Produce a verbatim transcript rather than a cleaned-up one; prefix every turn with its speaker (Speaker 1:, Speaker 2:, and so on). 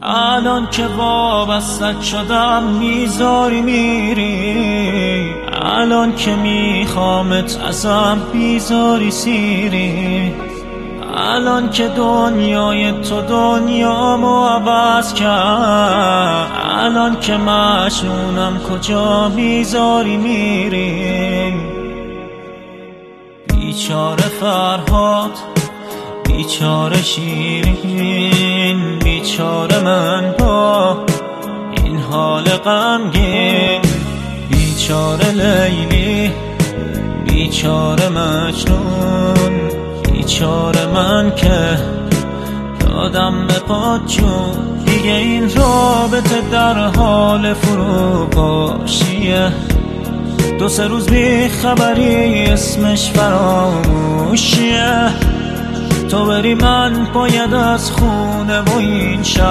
Speaker 1: الان که وابستت شدم میذاری میری، الان که میخوامت ازم بیزاری سیری، الان که دنیای تو دنیامو عوض کرد، الان که مجنونم کجا میذاری میری. بیچاره فرهاد، بیچاره شیرین، بیچاره من با این حال غمگین، بیچاره لیلی، بیچاره مجنون، بیچاره من که دادم به پاچون. دیگه این رابطه در حال فروپاشیه، دو سه روز بی خبری اسمش فراموشیه. تو بری من باید از خونه و این شهر